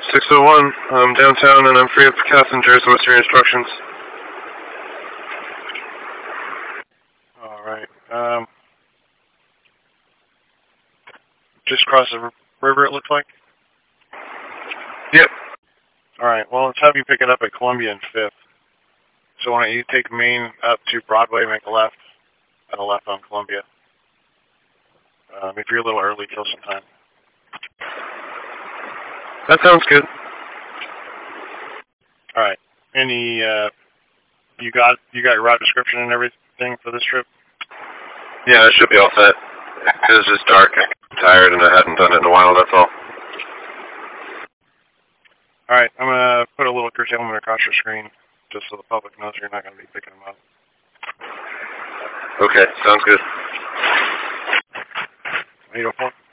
601, I'm downtown and I'm free of passengers. What's your instructions? Alright, just cross the river it looks like? Yep. Alright, well let's have you pick it up at Columbia and 5th. So why don't you take Main up to Broadway, make a left, and a left on Columbia. If you're a little early, kill some time. That sounds good. Alright, any, you got your route description and everything for this trip? Yeah, it should be all set. It's just dark. I'm tired and I hadn't done it in a while, that's all. Alright, I'm going to put a little curtailment across your screen, just so the public knows you're not going to be picking them up. Okay, sounds good. 804.